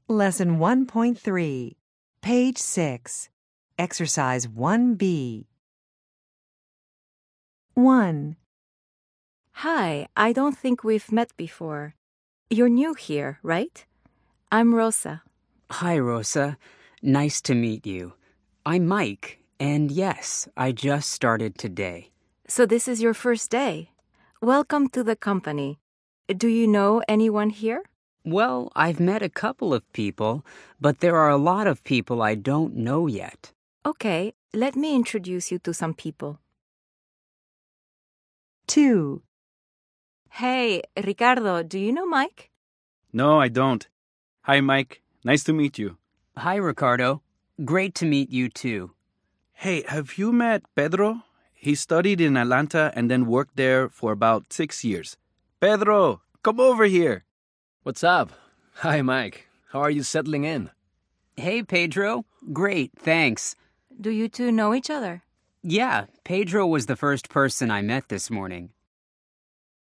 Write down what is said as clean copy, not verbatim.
Lesson 1.3, page 6, exercise 1B. 1. Hi, I don't think we've met before. You're new here, right? I'm Rosa. Hi, Rosa. Nice to meet you. I'm Mike, and yes, I just started today. So this is your first day. Welcome to the company. Do you know anyone here? Well, I've met a couple of people, but there are a lot of people I don't know yet. Okay, let me introduce you to some people. 2. Hey, Ricardo, do you know Mike? No, I don't. Hi, Mike. Nice to meet you. Hi, Ricardo. Great to meet you, too. Hey, have you met Pedro? He studied in Atlanta and then worked there for about 6 years. Pedro, come over here. What's up? Hi, Mike. How are you settling in? Hey, Pedro. Great, thanks. Do you two know each other? Yeah, Pedro was the first person I met this morning.